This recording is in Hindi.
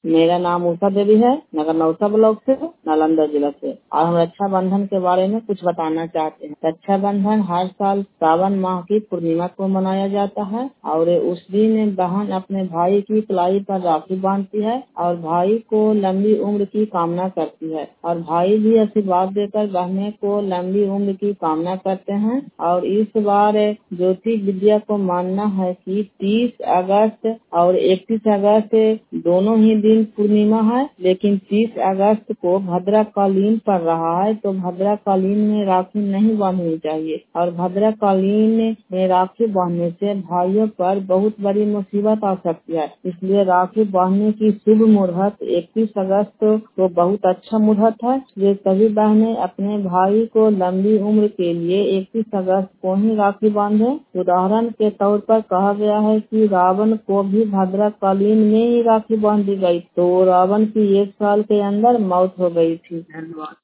मेरा नाम उषा देवी है, नगर नौसा ब्लॉक से, नालंदा जिला से। और हम रक्षाबंधन के बारे में कुछ बताना चाहते हैं। रक्षाबंधन हर साल सावन माह की पूर्णिमा को मनाया जाता है और उस दिन बहन अपने भाई की कलाई पर राखी बांधती है और भाई को लंबी उम्र की कामना करती है और भाई भी आशीर्वाद देकर बहने को लंबी उम्र की कामना करते हैं। और इस बार ज्योति विद्या को मानना है कि 30 अगस्त और 31 अगस्त दोनों ही दिन पूर्णिमा है, लेकिन 30 अगस्त को भद्राकालीन पड़ रहा है, तो भद्राकालीन में राखी नहीं बांधनी चाहिए। और भद्राकालीन में राखी बांधने से भाइयों पर बहुत बड़ी मुसीबत आ सकती है, इसलिए राखी बांधने की शुभ मुहूर्त 31 अगस्त को बहुत अच्छा मुहूर्त है। ये सभी बहनें अपने भाई को लंबी उम्र के लिए 31 अगस्त को ही राखी बांधे। उदाहरण के तौर पर कहा गया है कि रावण को भी भद्राकालीन में ही राखी बांधी गई, तो रावण की 1 साल के अंदर मौत हो गई थी। धन्यवाद।